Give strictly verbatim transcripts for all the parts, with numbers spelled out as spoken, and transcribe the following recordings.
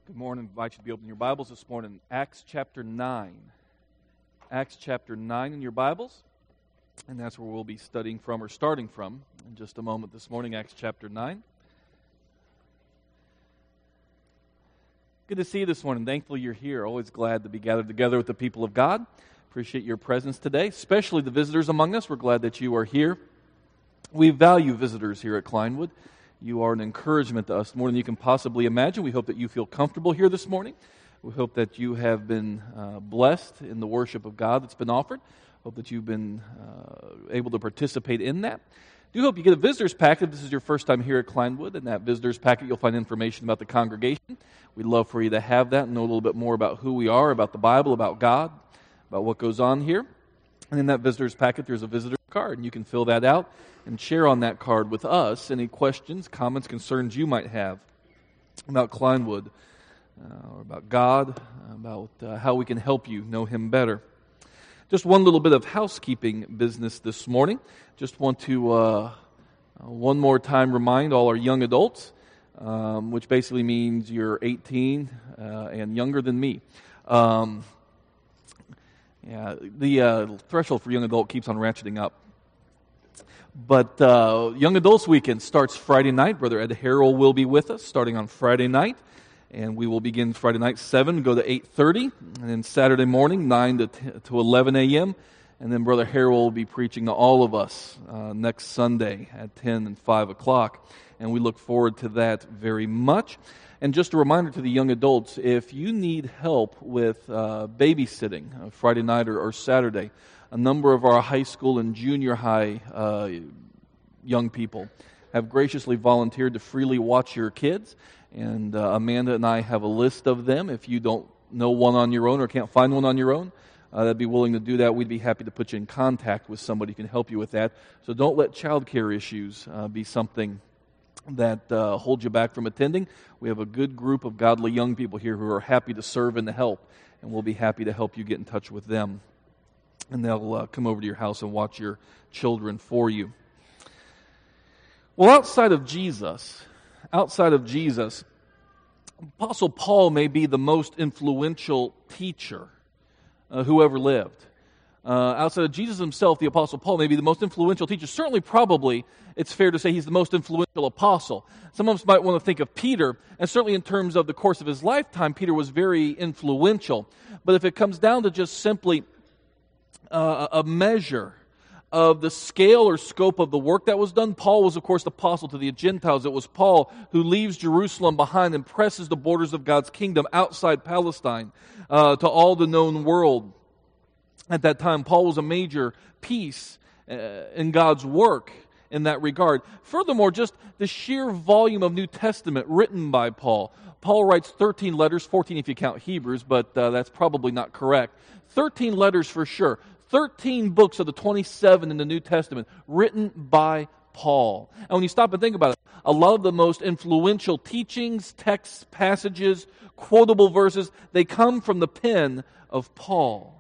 Good morning. I invite you to be opening your Bibles this morning. Acts chapter nine. Acts chapter nine in your Bibles. And that's where we'll be studying from or starting from in just a moment this morning, Acts chapter nine. Good to see you this morning. Thankfully you're here. Always glad to be gathered together with the people of God. Appreciate your presence today, especially the visitors among us. We're glad that you are here. We value visitors here at Kleinwood. You are an encouragement to us more than you can possibly imagine. We hope that you feel comfortable here this morning. We hope that you have been uh, blessed in the worship of God that's been offered. Hope that you've been uh, able to participate in that. Do hope you get a visitor's packet if this is your first time here at Kleinwood. In that visitor's packet, you'll find information about the congregation. We'd love for you to have that and know a little bit more about who we are, about the Bible, about God, about what goes on here. And in that visitor's packet, there's a visitor card, and you can fill that out and share on that card with us any questions, comments, concerns you might have about Kleinwood, uh, or about God, about uh, how we can help you know Him better. Just one little bit of housekeeping business this morning. Just want to uh, uh, one more time remind all our young adults, um, which basically means you're eighteen uh, and younger than me. Um, yeah, the uh, threshold for young adult keeps on ratcheting up. But uh, Young Adults Weekend starts Friday night. Brother Ed Harrell will be with us starting on Friday night. And we will begin Friday night seven, go to eight thirty. And then Saturday morning nine to eleven a.m. And then Brother Harrell will be preaching to all of us uh, next Sunday at ten and five o'clock. And we look forward to that very much. And just a reminder to the young adults, if you need help with uh, babysitting uh, Friday night or, or Saturday, a number of our high school and junior high uh, young people have graciously volunteered to freely watch your kids. And uh, Amanda and I have a list of them. If you don't know one on your own or can't find one on your own, uh, that'd be willing to do that. We'd be happy to put you in contact with somebody who can help you with that. So don't let child care issues uh, be something that uh, holds you back from attending. We have a good group of godly young people here who are happy to serve and to help. And we'll be happy to help you get in touch with them. And they'll uh, come over to your house and watch your children for you. Well, outside of Jesus, outside of Jesus, Apostle Paul may be the most influential teacher uh, who ever lived. Uh, outside of Jesus himself, the Apostle Paul may be the most influential teacher. Certainly, probably, it's fair to say he's the most influential apostle. Some of us might want to think of Peter, and certainly in terms of the course of his lifetime, Peter was very influential. But if it comes down to just simply Uh, a measure of the scale or scope of the work that was done, Paul was, of course, the apostle to the Gentiles. It was Paul who leaves Jerusalem behind and presses the borders of God's kingdom outside Palestine uh, to all the known world. At that time, Paul was a major piece uh, in God's work in that regard. Furthermore, just the sheer volume of New Testament written by Paul. Paul writes thirteen letters, fourteen if you count Hebrews, but uh, that's probably not correct. thirteen letters for sure. thirteen books of the twenty-seven in the New Testament written by Paul. And when you stop and think about it, a lot of the most influential teachings, texts, passages, quotable verses, they come from the pen of Paul.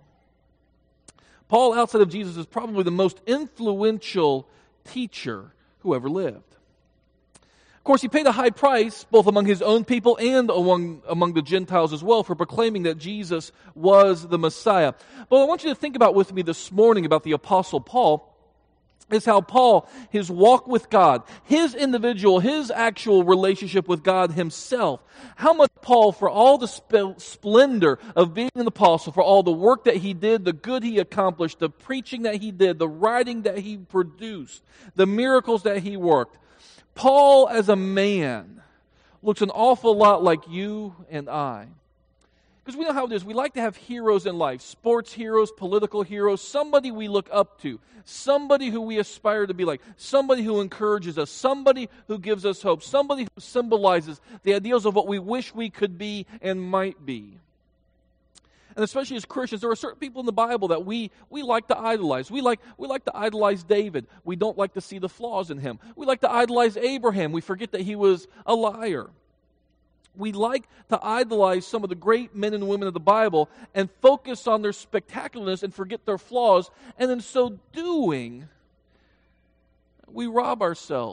Paul, outside of Jesus, is probably the most influential teacher who ever lived. Of course, he paid a high price, both among his own people and among, among the Gentiles as well, for proclaiming that Jesus was the Messiah. But what I want you to think about with me this morning about the Apostle Paul is how Paul, his walk with God, his individual, his actual relationship with God himself, how much Paul, for all the sp- splendor of being an apostle, for all the work that he did, the good he accomplished, the preaching that he did, the writing that he produced, the miracles that he worked, Paul, as a man, looks an awful lot like you and I. Because we know how it is. We like to have heroes in life. Sports heroes, political heroes, somebody we look up to. Somebody who we aspire to be like. Somebody who encourages us. Somebody who gives us hope. Somebody who symbolizes the ideals of what we wish we could be and might be. And especially as Christians, there are certain people in the Bible that we, we like to idolize. We like, we like to idolize David. We don't like to see the flaws in him. We like to idolize Abraham. We forget that he was a liar. We like to idolize some of the great men and women of the Bible and focus on their spectacularness and forget their flaws. And in so doing, we rob ourselves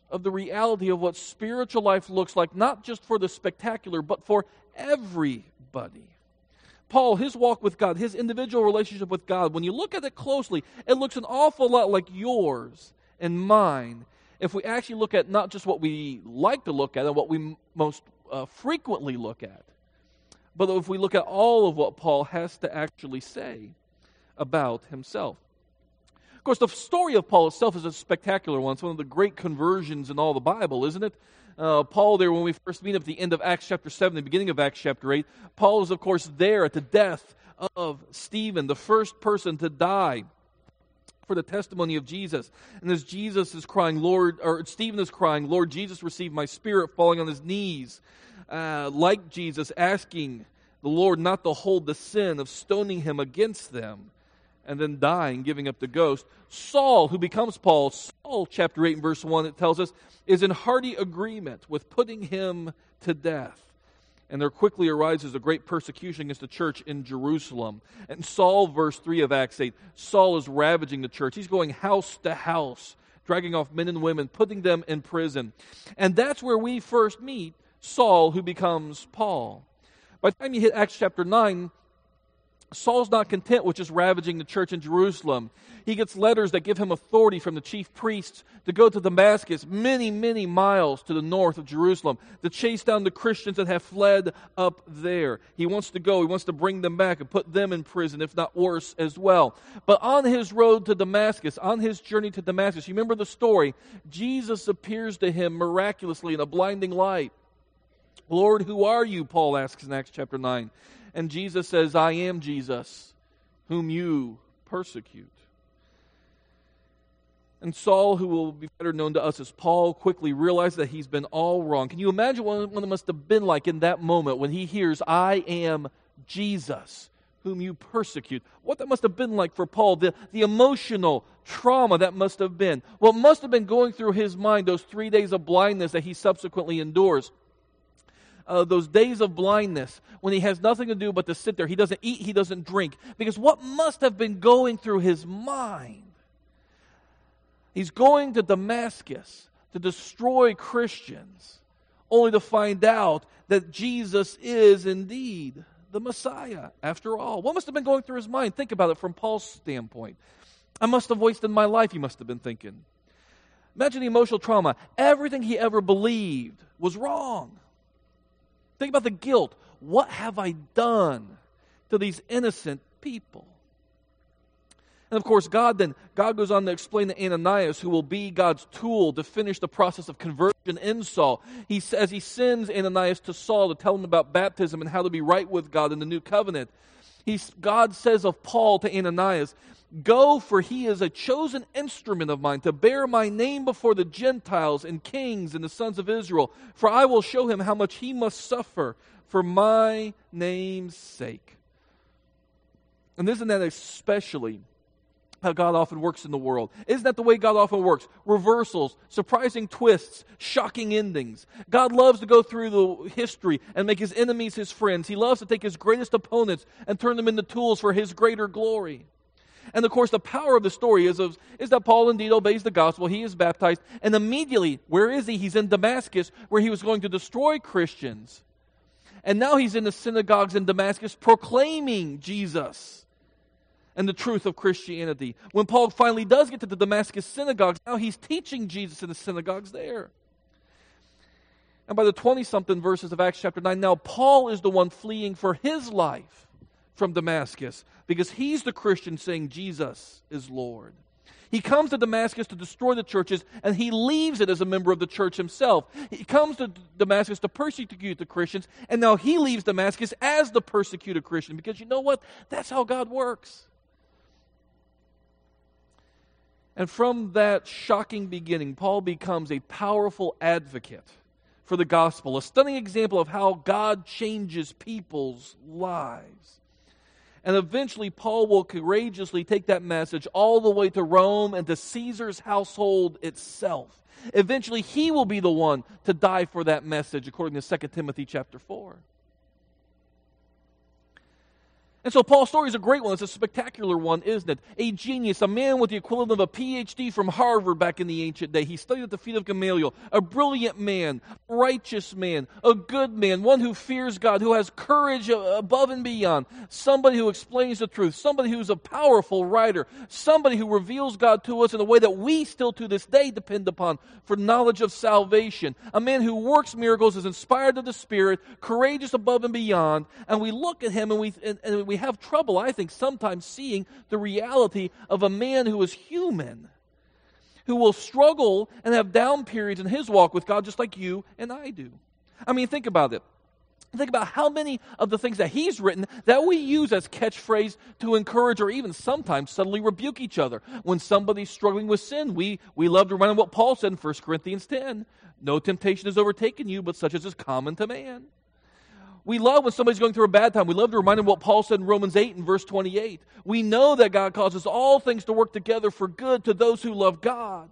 of the reality of what spiritual life looks like, not just for the spectacular, but for everybody. Paul, his walk with God, his individual relationship with God, when you look at it closely, it looks an awful lot like yours and mine if we actually look at not just what we like to look at and what we m- most uh, frequently look at, but if we look at all of what Paul has to actually say about himself. Of course, the story of Paul itself is a spectacular one. It's one of the great conversions in all the Bible, isn't it? Uh, Paul there, when we first meet at the end of Acts chapter seven, the beginning of Acts chapter eight, Paul is, of course, there at the death of Stephen, the first person to die for the testimony of Jesus. And as Jesus is crying, Lord, or Stephen is crying, Lord Jesus, receive my spirit, falling on his knees, uh, like Jesus, asking the Lord not to hold the sin of stoning him against them, and then dying, giving up the ghost. Saul, who becomes Paul, Saul, chapter eight and verse one, it tells us, is in hearty agreement with putting him to death. And there quickly arises a great persecution against the church in Jerusalem. And Saul, verse three of Acts eight, Saul is ravaging the church. He's going house to house, dragging off men and women, putting them in prison. And that's where we first meet Saul, who becomes Paul. By the time you hit Acts chapter nine, Saul's not content with just ravaging the church in Jerusalem. He gets letters that give him authority from the chief priests to go to Damascus, many, many miles to the north of Jerusalem, to chase down the Christians that have fled up there. He wants to go, he wants to bring them back and put them in prison, if not worse as well. But on his road to Damascus, on his journey to Damascus, you remember the story, Jesus appears to him miraculously in a blinding light. Lord, who are you? Paul asks in Acts chapter nine. And Jesus says, I am Jesus, whom you persecute. And Saul, who will be better known to us as Paul, quickly realized that he's been all wrong. Can you imagine what it must have been like in that moment when he hears, I am Jesus, whom you persecute? What that must have been like for Paul, the, the emotional trauma that must have been. What must have been going through his mind those three days of blindness that he subsequently endures. Uh, those days of blindness when he has nothing to do but to sit there. He doesn't eat, he doesn't drink. Because what must have been going through his mind? He's going to Damascus to destroy Christians, only to find out that Jesus is indeed the Messiah, after all. What must have been going through his mind? Think about it from Paul's standpoint. I must have wasted my life, he must have been thinking. Imagine the emotional trauma. Everything he ever believed was wrong. Think about the guilt. What have I done to these innocent people? And of course, God then, God goes on to explain to Ananias, who will be God's tool to finish the process of conversion in Saul. He says he sends Ananias to Saul to tell him about baptism and how to be right with God in the new covenant. He's, God says of Paul to Ananias, go, for he is a chosen instrument of mine to bear my name before the Gentiles and kings and the sons of Israel. For I will show him how much he must suffer for my name's sake. And isn't that especially how God often works in the world? Isn't that the way God often works? Reversals, surprising twists, shocking endings. God loves to go through the history and make his enemies his friends. He loves to take his greatest opponents and turn them into tools for his greater glory. And of course, the power of the story is, of, is that Paul indeed obeys the gospel. He is baptized. And immediately, where is he? He's in Damascus, where he was going to destroy Christians. And now he's in the synagogues in Damascus proclaiming Jesus and the truth of Christianity. When Paul finally does get to the Damascus synagogues, now he's teaching Jesus in the synagogues there. And by the twenty-something verses of Acts chapter nine, now Paul is the one fleeing for his life from Damascus, because he's the Christian saying Jesus is Lord. He comes to Damascus to destroy the churches, and he leaves it as a member of the church himself. He comes to Damascus to persecute the Christians, and now he leaves Damascus as the persecuted Christian, because you know what? That's how God works. And from that shocking beginning, Paul becomes a powerful advocate for the gospel, a stunning example of how God changes people's lives. And eventually, Paul will courageously take that message all the way to Rome and to Caesar's household itself. Eventually, he will be the one to die for that message, according to Second Timothy chapter four. And so Paul's story is a great one. It's a spectacular one, isn't it? A genius, a man with the equivalent of a P H D from Harvard back in the ancient day. He studied at the feet of Gamaliel. A brilliant man, a righteous man, a good man, one who fears God, who has courage above and beyond. Somebody who explains the truth. Somebody who's a powerful writer. Somebody who reveals God to us in a way that we still to this day depend upon for knowledge of salvation. A man who works miracles, is inspired of the Spirit, courageous above and beyond. And we look at him and we and, and we have trouble, I think, sometimes seeing the reality of a man who is human, who will struggle and have down periods in his walk with God just like you and I do. I mean, think about it. Think about how many of the things that he's written that we use as catchphrase to encourage or even sometimes subtly rebuke each other. When somebody's struggling with sin, we, we love to remind them what Paul said in First Corinthians ten. No temptation has overtaken you, but such as is common to man. We love when somebody's going through a bad time. We love to remind them what Paul said in Romans eight and verse twenty-eight. We know that God causes all things to work together for good to those who love God.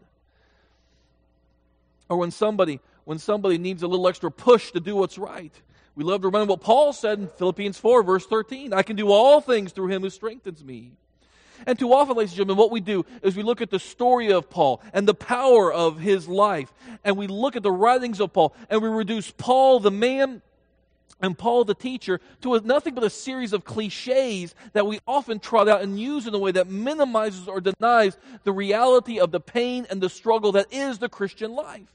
Or when somebody, when somebody needs a little extra push to do what's right, we love to remind them what Paul said in Philippians four, verse thirteen. I can do all things through him who strengthens me. And too often, ladies and gentlemen, what we do is we look at the story of Paul and the power of his life, and we look at the writings of Paul, and we reduce Paul the man and Paul the teacher to nothing but a series of cliches that we often trot out and use in a way that minimizes or denies the reality of the pain and the struggle that is the Christian life.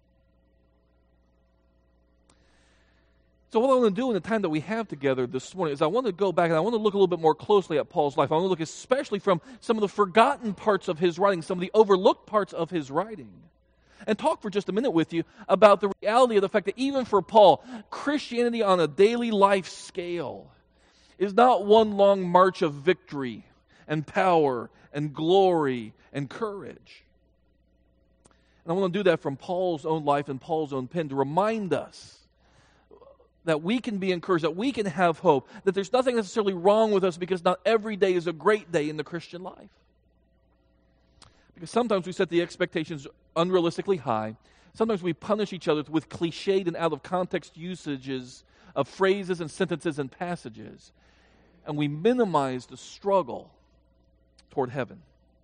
So what I want to do in the time that we have together this morning is I want to go back and I want to look a little bit more closely at Paul's life. I want to look especially from some of the forgotten parts of his writing, some of the overlooked parts of his writing, and talk for just a minute with you about the reality of the fact that even for Paul, Christianity on a daily life scale is not one long march of victory and power and glory and courage. And I want to do that from Paul's own life and Paul's own pen to remind us that we can be encouraged, that we can have hope, that there's nothing necessarily wrong with us because not every day is a great day in the Christian life. Because sometimes we set the expectations unrealistically high. Sometimes we punish each other with cliched and out of context usages of phrases and sentences and passages. And we minimize the struggle toward heaven.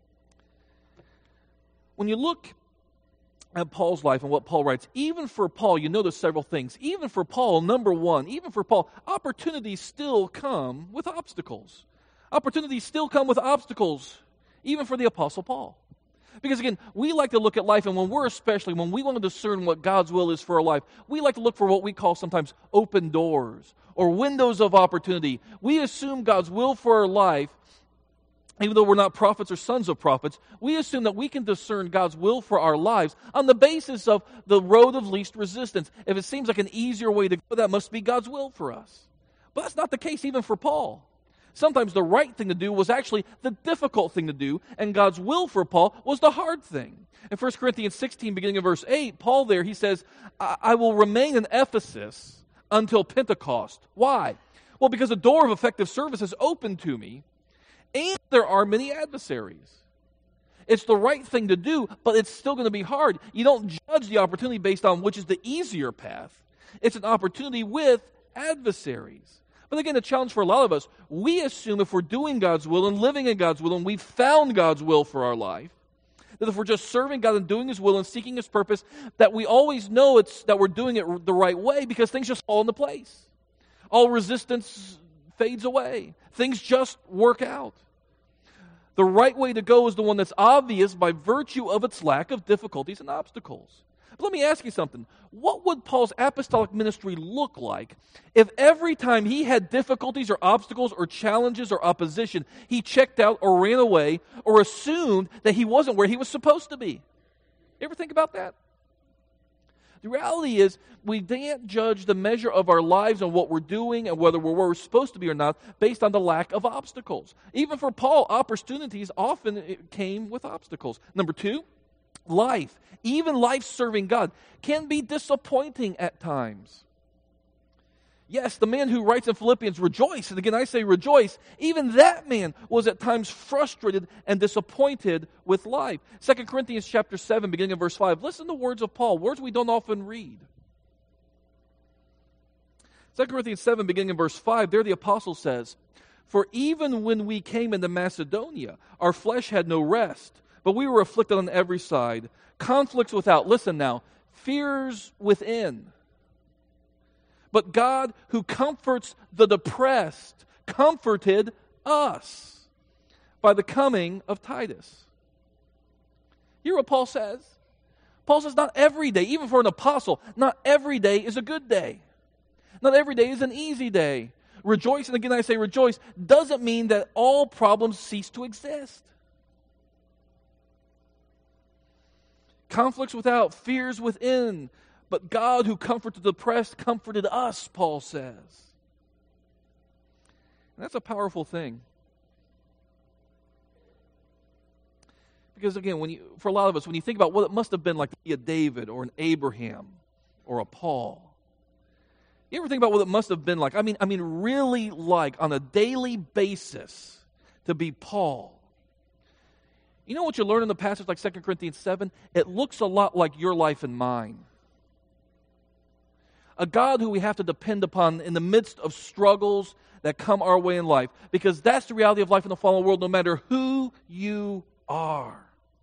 When you look at Paul's life and what Paul writes, even for Paul, you notice several things. Even for Paul, number one, even for Paul, opportunities still come with obstacles. Opportunities still come with obstacles, even for the Apostle Paul. Because again, we like to look at life, and when we're especially, when we want to discern what God's will is for our life, we like to look for what we call sometimes open doors or windows of opportunity. We assume God's will for our life, even though we're not prophets or sons of prophets, we assume that we can discern God's will for our lives on the basis of the road of least resistance. If it seems like an easier way to go, that must be God's will for us. But that's not the case even for Paul. Sometimes the right thing to do was actually the difficult thing to do, and God's will for Paul was the hard thing. In First Corinthians sixteen, beginning of verse eight, Paul there, he says, I, I will remain in Ephesus until Pentecost. Why? Well, because the door of effective service is open to me, and there are many adversaries. It's the right thing to do, but it's still going to be hard. You don't judge the opportunity based on which is the easier path. It's an opportunity with adversaries. But again, the challenge for a lot of us, we assume if we're doing God's will and living in God's will and we've found God's will for our life, that if we're just serving God and doing His will and seeking His purpose, that we always know it's that we're doing it the right way because things just fall into place. All resistance fades away. Things just work out. The right way to go is the one that's obvious by virtue of its lack of difficulties and obstacles. But let me ask you something. What would Paul's apostolic ministry look like if every time he had difficulties or obstacles or challenges or opposition, he checked out or ran away or assumed that he wasn't where he was supposed to be? You ever think about that? The reality is, we can't judge the measure of our lives and what we're doing and whether we're where we're supposed to be or not based on the lack of obstacles. Even for Paul, opportunities often came with obstacles. Number two, life, even life serving God, can be disappointing at times. Yes, the man who writes in Philippians, rejoice, and again I say rejoice, even that man was at times frustrated and disappointed with life. Second Corinthians chapter seven, beginning of verse five, listen to words of Paul, words we don't often read. Second Corinthians seven, beginning in verse five, there the apostle says, For even when we came into Macedonia, our flesh had no rest, but we were afflicted on every side, conflicts without, listen now, fears within. But God, who comforts the depressed, comforted us by the coming of Titus. Hear what Paul says? Paul says not every day, even for an apostle, not every day is a good day. Not every day is an easy day. Rejoice, and again I say rejoice, doesn't mean that all problems cease to exist. Conflicts without, fears within, but God who comforted the depressed comforted us, Paul says. And that's a powerful thing. Because again, when you, for a lot of us, when you think about what it must have been like to be a David or an Abraham or a Paul, you ever think about what it must have been like? I mean, I mean, really like on a daily basis to be Paul. You know what you learn in the passage like Second Corinthians seven? It looks a lot like your life and mine. A God who we have to depend upon in the midst of struggles that come our way in life. Because that's the reality of life in the fallen world, no matter who you are.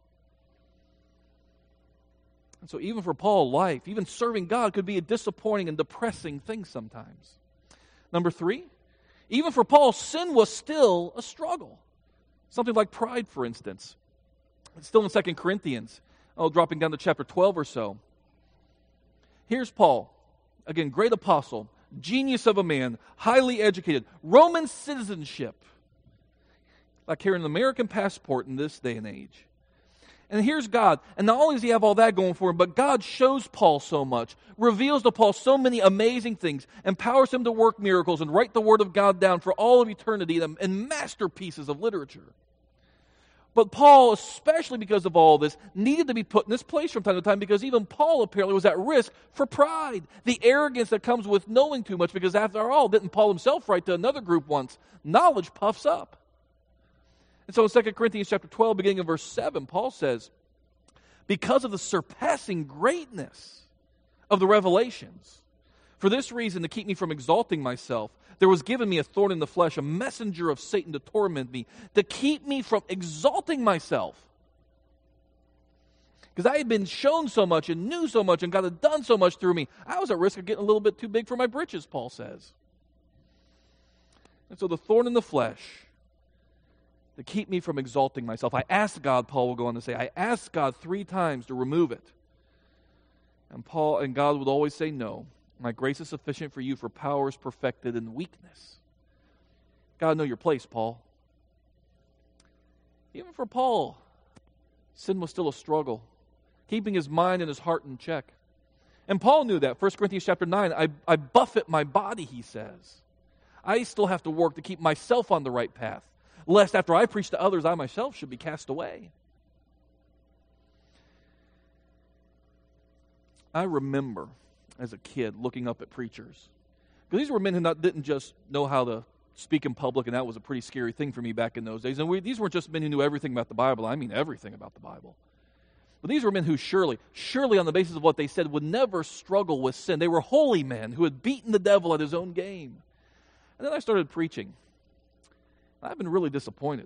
And so even for Paul, life, even serving God could be a disappointing and depressing thing sometimes. Number three, even for Paul, sin was still a struggle. Something like pride, for instance. It's still in Second Corinthians. Oh, dropping down to chapter twelve or so. Here's Paul. Again, great apostle, genius of a man, highly educated, Roman citizenship. Like carrying an American passport in this day and age. And here's God. And not only does he have all that going for him, but God shows Paul so much, reveals to Paul so many amazing things, empowers him to work miracles and write the Word of God down for all of eternity in masterpieces of literature. But Paul, especially because of all this, needed to be put in this place from time to time because even Paul apparently was at risk for pride. The arrogance that comes with knowing too much because after all, didn't Paul himself write to another group once, knowledge puffs up. And so in Second Corinthians chapter twelve, beginning in verse seven, Paul says, because of the surpassing greatness of the revelations, for this reason, to keep me from exalting myself, there was given me a thorn in the flesh, a messenger of Satan to torment me, to keep me from exalting myself. Because I had been shown so much and knew so much and God had done so much through me, I was at risk of getting a little bit too big for my britches, Paul says. And so the thorn in the flesh, to keep me from exalting myself. I asked God, Paul will go on to say, I asked God three times to remove it. And Paul and God would always say, no. My grace is sufficient for you, for power is perfected in weakness. God, know your place, Paul. Even for Paul, sin was still a struggle, keeping his mind and his heart in check. And Paul knew that. First Corinthians chapter nine, I, I buffet my body, he says. I still have to work to keep myself on the right path, lest after I preach to others, I myself should be cast away. I remember as a kid looking up at preachers. Because these were men who not, didn't just know how to speak in public, and that was a pretty scary thing for me back in those days. And we, these weren't just men who knew everything about the Bible. I mean everything about the Bible. But these were men who surely, surely on the basis of what they said, would never struggle with sin. They were holy men who had beaten the devil at his own game. And then I started preaching. I've been really disappointed.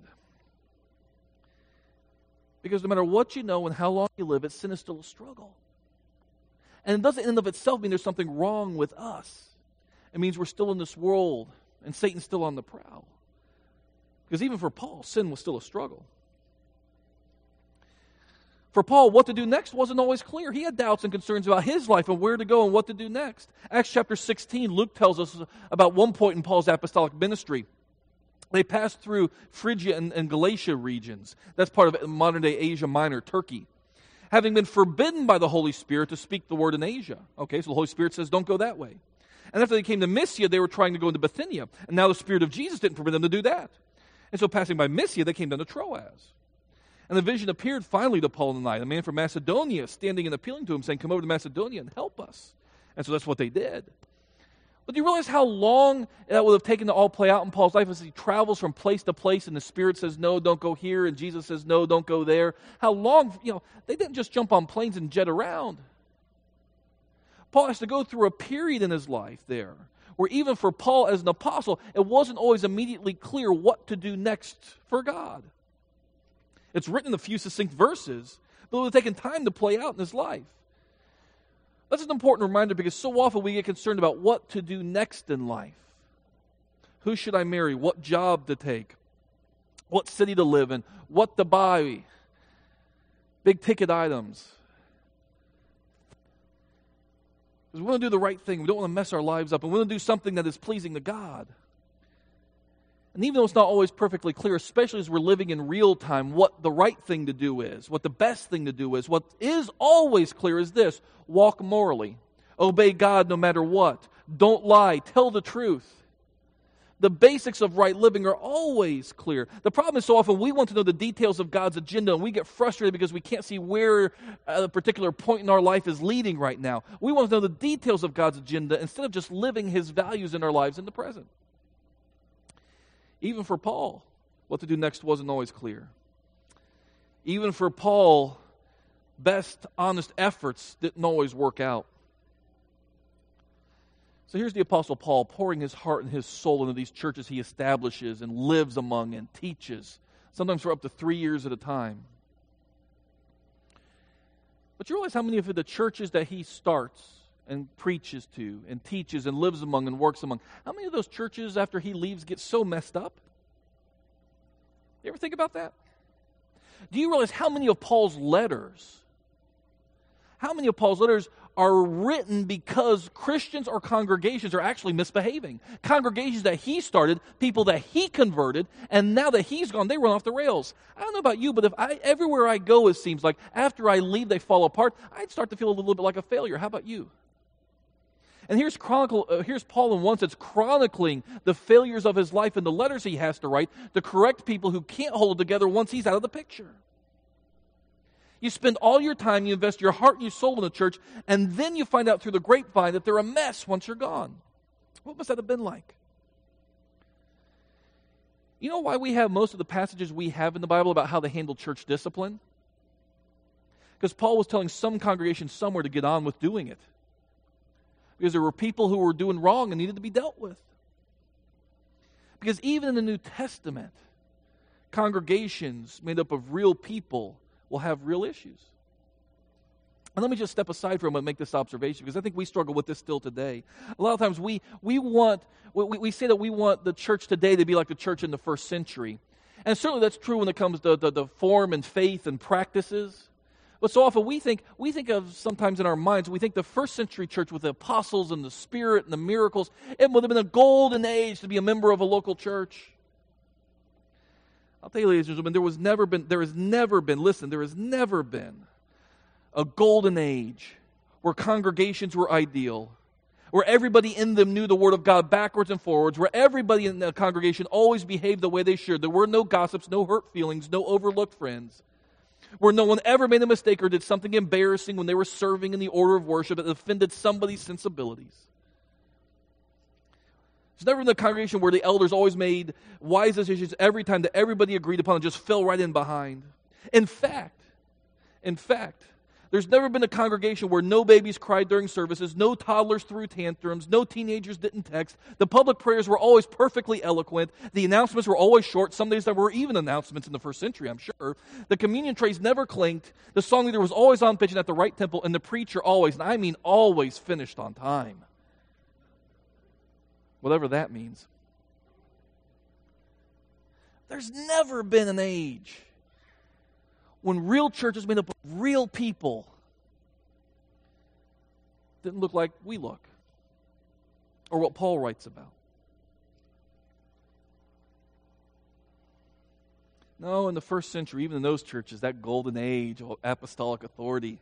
Because no matter what you know and how long you live, sin is still a struggle. And it doesn't in and of itself mean there's something wrong with us. It means we're still in this world and Satan's still on the prowl. Because even for Paul, sin was still a struggle. For Paul, what to do next wasn't always clear. He had doubts and concerns about his life and where to go and what to do next. Acts chapter sixteen, Luke tells us about one point in Paul's apostolic ministry. They passed through Phrygia and, and Galatia regions. That's part of modern-day Asia Minor, Turkey. Having been forbidden by the Holy Spirit to speak the word in Asia. Okay, so the Holy Spirit says, don't go that way. And after they came to Mysia, they were trying to go into Bithynia. And now the Spirit of Jesus didn't forbid them to do that. And so passing by Mysia, they came down to Troas. And the vision appeared finally to Paul in the night. A man from Macedonia standing and appealing to him, saying, come over to Macedonia and help us. And so that's what they did. But do you realize how long that would have taken to all play out in Paul's life as he travels from place to place and the Spirit says, no, don't go here, and Jesus says, no, don't go there? How long, you know, they didn't just jump on planes and jet around. Paul has to go through a period in his life there where even for Paul as an apostle, it wasn't always immediately clear what to do next for God. It's written in a few succinct verses, but it would have taken time to play out in his life. That's an important reminder because so often we get concerned about what to do next in life. Who should I marry? What job to take? What city to live in? What to buy? Big ticket items. Because we want to do the right thing. We don't want to mess our lives up. And we want to do something that is pleasing to God. And even though it's not always perfectly clear, especially as we're living in real time, what the right thing to do is, what the best thing to do is, what is always clear is this: walk morally. Obey God no matter what. Don't lie. Tell the truth. The basics of right living are always clear. The problem is so often we want to know the details of God's agenda, and we get frustrated because we can't see where a particular point in our life is leading right now. We want to know the details of God's agenda instead of just living His values in our lives in the present. Even for Paul, what to do next wasn't always clear. Even for Paul, best honest efforts didn't always work out. So here's the Apostle Paul pouring his heart and his soul into these churches he establishes and lives among and teaches, sometimes for up to three years at a time. But you realize how many of the churches that he starts and preaches to and teaches and lives among and works among, how many of those churches after he leaves get so messed up? You ever think about that? Do you realize how many of Paul's letters, how many of Paul's letters are written because Christians or congregations are actually misbehaving? Congregations that he started, people that he converted, and now that he's gone, they run off the rails. I don't know about you, but if I everywhere I go, it seems like after I leave, they fall apart. I'd start to feel a little bit like a failure. How about you? And here's chronicle. Uh, here's Paul in one sense chronicling the failures of his life in the letters he has to write to correct people who can't hold it together once he's out of the picture. You spend all your time, you invest your heart and your soul in the church, and then you find out through the grapevine that they're a mess once you're gone. What must that have been like? You know why we have most of the passages we have in the Bible about how they handle church discipline? Because Paul was telling some congregation somewhere to get on with doing it. Because there were people who were doing wrong and needed to be dealt with. Because even in the New Testament, congregations made up of real people will have real issues. And let me just step aside for a moment and make this observation, because I think we struggle with this still today. A lot of times we we want, we, we say that we want the church today to be like the church in the first century. And certainly that's true when it comes to the, the form and faith and practices. But so often we think, we think of sometimes in our minds, we think the first century church with the apostles and the Spirit and the miracles, it would have been a golden age to be a member of a local church. I'll tell you, ladies and gentlemen, there was never been, there has never been, listen, there has never been a golden age where congregations were ideal, where everybody in them knew the Word of God backwards and forwards, where everybody in the congregation always behaved the way they should. There were no gossips, no hurt feelings, no overlooked friends, where no one ever made a mistake or did something embarrassing when they were serving in the order of worship that offended somebody's sensibilities. It's never been a congregation where the elders always made wise decisions every time that everybody agreed upon and just fell right in behind. In fact, in fact, there's never been a congregation where no babies cried during services, no toddlers threw tantrums, no teenagers didn't text. The public prayers were always perfectly eloquent. The announcements were always short. Some days there were even announcements in the first century, I'm sure. The communion trays never clinked. The song leader was always on pitch and at the right tempo, and the preacher always, and I mean always, finished on time. Whatever that means. There's never been an age when real churches made up of real people didn't look like we look, or what Paul writes about. No, in the first century, even in those churches, that golden age of apostolic authority,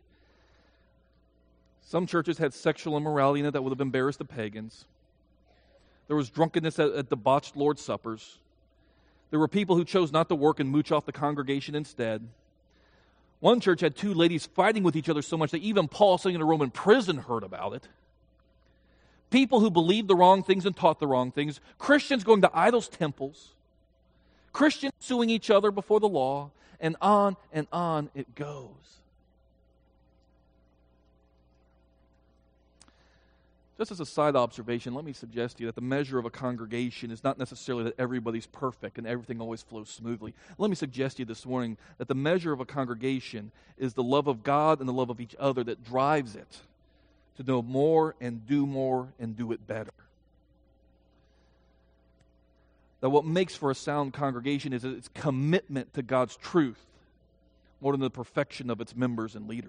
some churches had sexual immorality in it that would have embarrassed the pagans. There was drunkenness at, at debauched Lord's Suppers. There were people who chose not to work and mooch off the congregation instead. One church had two ladies fighting with each other so much that even Paul, sitting in a Roman prison, heard about it. People who believed the wrong things and taught the wrong things. Christians going to idols' temples. Christians suing each other before the law. And on and on it goes. Just as a side observation, let me suggest to you that the measure of a congregation is not necessarily that everybody's perfect and everything always flows smoothly. Let me suggest to you this morning that the measure of a congregation is the love of God and the love of each other that drives it to know more and do more and do it better. That what makes for a sound congregation is its commitment to God's truth more than the perfection of its members and leaders.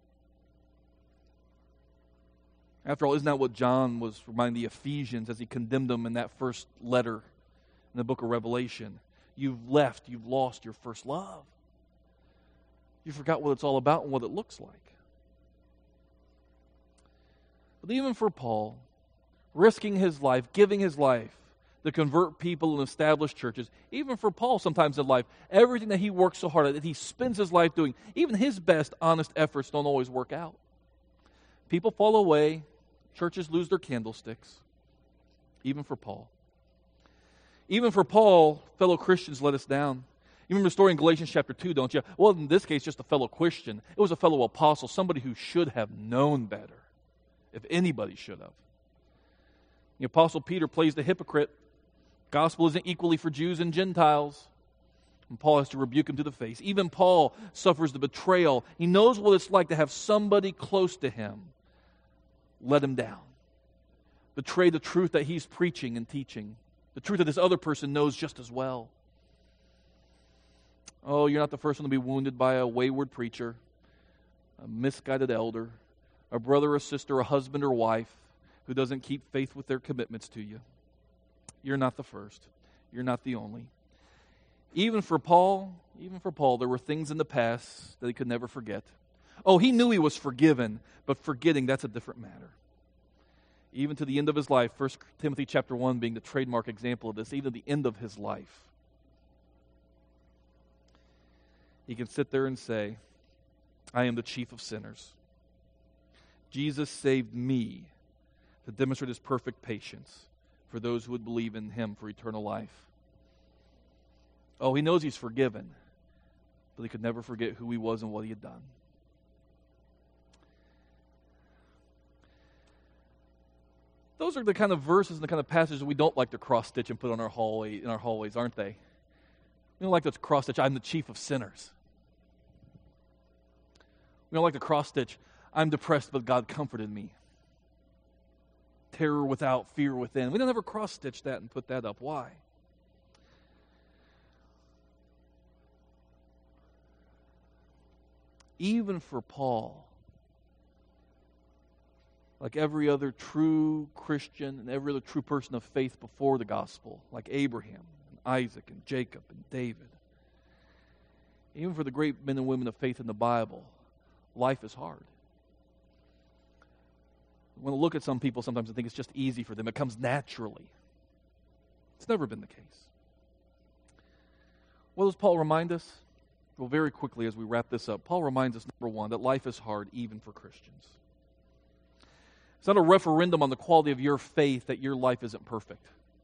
After all, isn't that what John was reminding the Ephesians as he condemned them in that first letter in the book of Revelation? You've left, you've lost your first love. You forgot what it's all about and what it looks like. But even for Paul, risking his life, giving his life to convert people and establish churches, even for Paul sometimes in life, everything that he works so hard at, that he spends his life doing, even his best honest efforts don't always work out. People fall away. Churches lose their candlesticks, even for Paul. Even for Paul, fellow Christians let us down. You remember the story in Galatians chapter two, don't you? Well, in this case, just a fellow Christian. It was a fellow apostle, somebody who should have known better, if anybody should have. The apostle Peter plays the hypocrite. Gospel isn't equally for Jews and Gentiles. And Paul has to rebuke him to the face. Even Paul suffers the betrayal. He knows what it's like to have somebody close to him let him down, betray the truth that he's preaching and teaching, the truth that this other person knows just as well. Oh, you're not the first one to be wounded by a wayward preacher, a misguided elder, a brother or sister, a husband or wife who doesn't keep faith with their commitments to you. You're not the first. You're not the only. Even for Paul, even for Paul, there were things in the past that he could never forget. Oh, he knew he was forgiven, but forgetting, that's a different matter. Even to the end of his life, First Timothy chapter one being the trademark example of this, even the end of his life, he can sit there and say, I am the chief of sinners. Jesus saved me to demonstrate his perfect patience for those who would believe in him for eternal life. Oh, he knows he's forgiven, but he could never forget who he was and what he had done. Those are the kind of verses and the kind of passages we don't like to cross-stitch and put on our hallway, in our hallways, aren't they? We don't like to cross-stitch, I'm the chief of sinners. We don't like to cross-stitch, I'm depressed, but God comforted me. Terror without, fear within. We don't ever cross-stitch that and put that up. Why? Even for Paul, like every other true Christian and every other true person of faith before the gospel, like Abraham, and Isaac, and Jacob, and David, even for the great men and women of faith in the Bible, life is hard. When I look at some people, sometimes I think it's just easy for them. It comes naturally. It's never been the case. What does Paul remind us? Well, very quickly as we wrap this up, Paul reminds us, number one, that life is hard even for Christians. It's not a referendum on the quality of your faith that your life isn't perfect.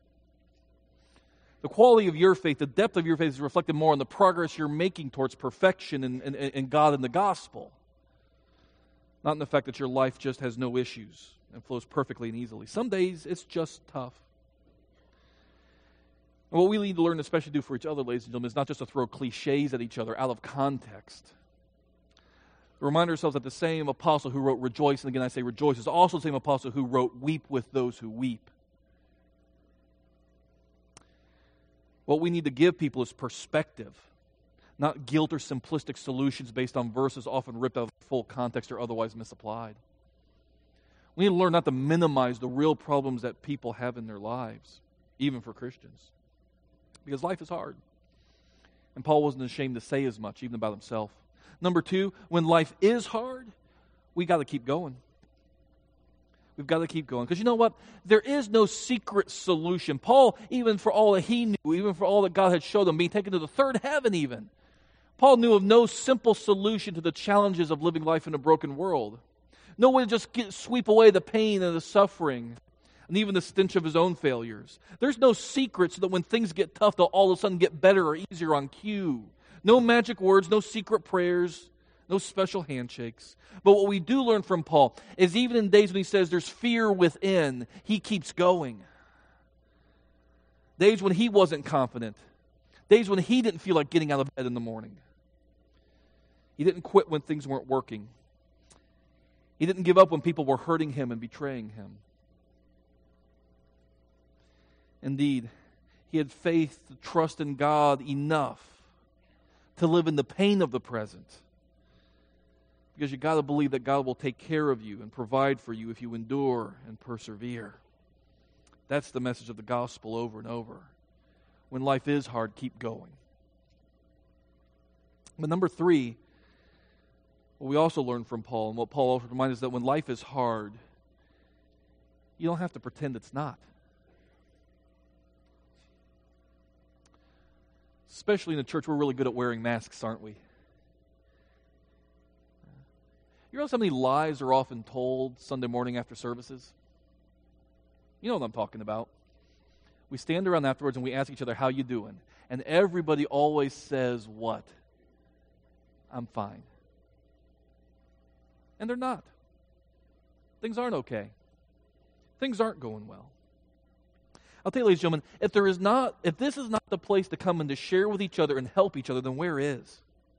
The quality of your faith, the depth of your faith is reflected more on the progress you're making towards perfection in, in, in God and the gospel. Not in the fact that your life just has no issues and flows perfectly and easily. Some days it's just tough. And what we need to learn, especially do for each other, ladies and gentlemen, is not just to throw cliches at each other out of context. To remind ourselves that the same apostle who wrote rejoice, and again I say rejoice, is also the same apostle who wrote weep with those who weep. What we need to give people is perspective, not guilt or simplistic solutions based on verses often ripped out of full context or otherwise misapplied. We need to learn not to minimize the real problems that people have in their lives, even for Christians, because life is hard. And Paul wasn't ashamed to say as much, even about himself. Number two, when life is hard, we got to keep going. We've got to keep going. Because you know what? There is no secret solution. Paul, even for all that he knew, even for all that God had showed him, being taken to the third heaven even, Paul knew of no simple solution to the challenges of living life in a broken world. No way to just get, sweep away the pain and the suffering and even the stench of his own failures. There's no secret so that when things get tough, they'll all of a sudden get better or easier on cue. No magic words, no secret prayers, No special handshakes. But what we do learn from Paul is even in days when he says there's fear within, he keeps going. Days when he wasn't confident. Days when he didn't feel like getting out of bed in the morning. He didn't quit when things weren't working. He didn't give up when people were hurting him and betraying him. Indeed, he had faith to trust in God enough to live in the pain of the present. Because you got to believe that God will take care of you and provide for you if you endure and persevere. That's the message of the gospel over and over. When life is hard, keep going. But number three, what we also learn from Paul, and what Paul also reminds us, that when life is hard, you don't have to pretend it's not. Especially in the church, we're really good at wearing masks, aren't we? You know how many lies are often told Sunday morning after services? You know what I'm talking about. We stand around afterwards and we ask each other, how you doing? And everybody always says what? I'm fine. And they're not. Things aren't okay. Things aren't going well. I'll tell you, ladies and gentlemen, if there is not, if this is not the place to come and to share with each other and help each other, then where is?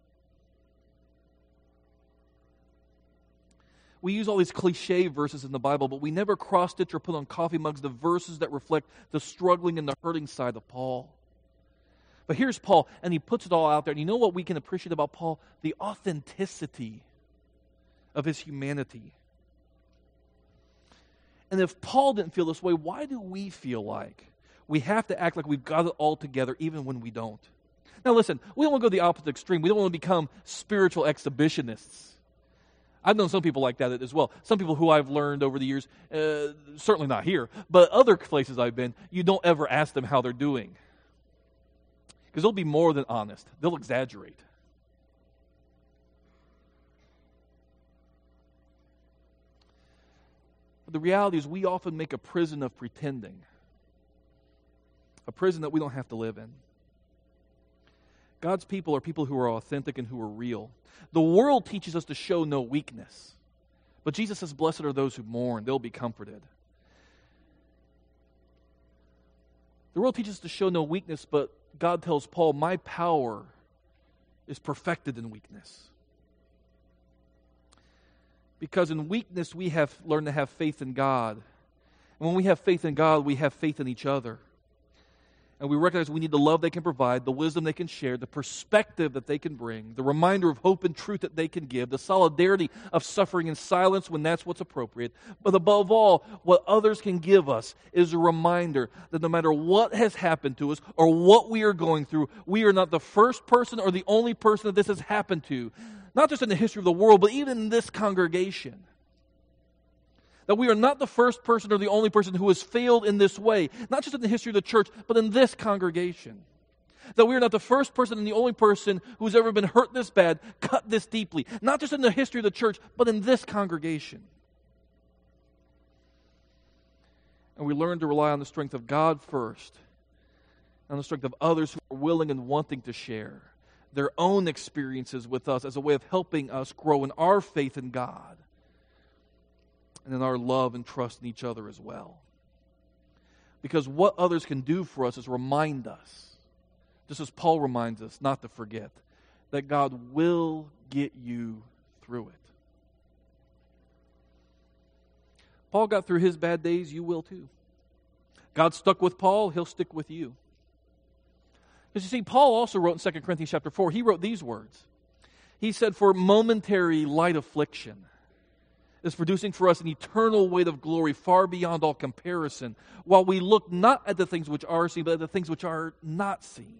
We use all these cliche verses in the Bible, but we never cross-stitch or put on coffee mugs the verses that reflect the struggling and the hurting side of Paul. But here's Paul, and he puts it all out there. And you know what we can appreciate about Paul? The authenticity of his humanity. And if Paul didn't feel this way, why do we feel like we have to act like we've got it all together even when we don't? Now listen, we don't want to go to the opposite extreme. We don't want to become spiritual exhibitionists. I've known some people like that as well. Some people who I've learned over the years, uh, certainly not here, but other places I've been, you don't ever ask them how they're doing. Because they'll be more than honest. They'll exaggerate. But the reality is we often make a prison of pretending. A prison that we don't have to live in. God's people are people who are authentic and who are real. The world teaches us to show no weakness. But Jesus says, blessed are those who mourn. They'll be comforted. The world teaches us to show no weakness, but God tells Paul, my power is perfected in weakness. Because in weakness we have learned to have faith in God. And when we have faith in God, we have faith in each other. And we recognize we need the love they can provide, the wisdom they can share, the perspective that they can bring, the reminder of hope and truth that they can give, the solidarity of suffering in silence when that's what's appropriate. But above all, what others can give us is a reminder that no matter what has happened to us or what we are going through, we are not the first person or the only person that this has happened to. Not just in the history of the world, but even in this congregation. That we are not the first person or the only person who has failed in this way. Not just in the history of the church, but in this congregation. That we are not the first person and the only person who has ever been hurt this bad, cut this deeply. Not just in the history of the church, but in this congregation. And we learn to rely on the strength of God first. On the strength of others who are willing and wanting to share their own experiences with us as a way of helping us grow in our faith in God. And in our love and trust in each other as well. Because what others can do for us is remind us, just as Paul reminds us, not to forget, that God will get you through it. Paul got through his bad days, you will too. God stuck with Paul, he'll stick with you. Because you see, Paul also wrote in Second Corinthians chapter four, he wrote these words. He said, for momentary light affliction is producing for us an eternal weight of glory far beyond all comparison, while we look not at the things which are seen, but at the things which are not seen.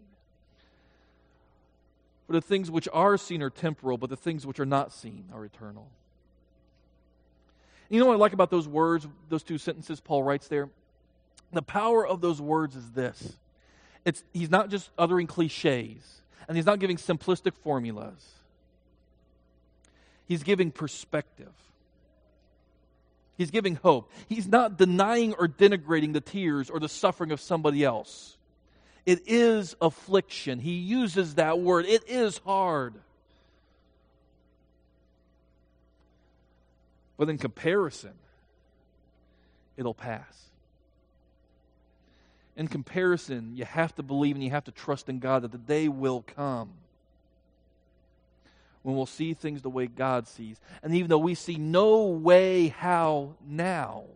For the things which are seen are temporal, but the things which are not seen are eternal. You know what I like about those words, those two sentences Paul writes there? The power of those words is this. It's, he's not just uttering cliches, and he's not giving simplistic formulas. He's giving perspective. He's giving hope. He's not denying or denigrating the tears or the suffering of somebody else. It is affliction. He uses that word. It is hard. But in comparison, it'll pass. In comparison, you have to believe and you have to trust in God that the day will come when we'll see things the way God sees. And even though we see no way how now,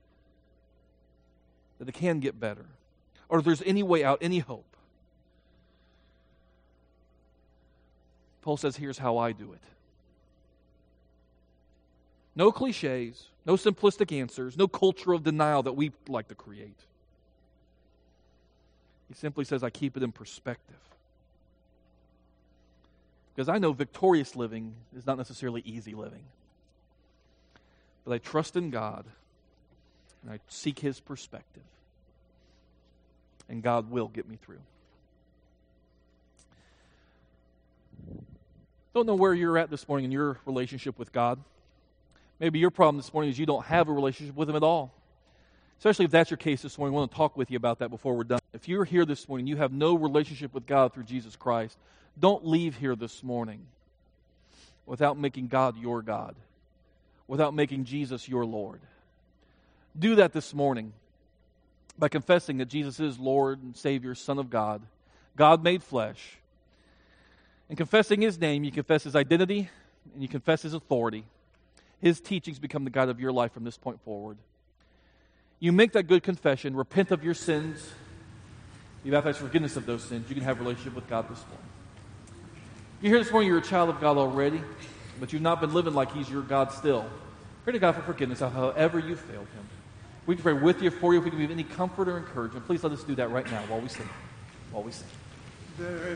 that it can get better, or if there's any way out, any hope, Paul says, here's how I do it. No cliches, no simplistic answers, no culture of denial that we like to create. He simply says, I keep it in perspective. Because I know victorious living is not necessarily easy living. But I trust in God, and I seek His perspective. And God will get me through. Don't know where you're at this morning in your relationship with God. Maybe your problem this morning is you don't have a relationship with Him at all. Especially if that's your case this morning, I want to talk with you about that before we're done. If you're here this morning, you have no relationship with God through Jesus Christ, don't leave here this morning without making God your God, without making Jesus your Lord. Do that this morning by confessing that Jesus is Lord and Savior, Son of God, God made flesh. And confessing His name, you confess His identity and you confess His authority. His teachings become the guide of your life from this point forward. You make that good confession, repent of your sins, you baptize forgiveness of those sins, you can have a relationship with God this morning. You're here this morning, you're a child of God already, but you've not been living like He's your God still. Pray to God for forgiveness however you failed Him. We can pray with you, for you, if we can give any comfort or encouragement. Please let us do that right now while we sing. While we sing.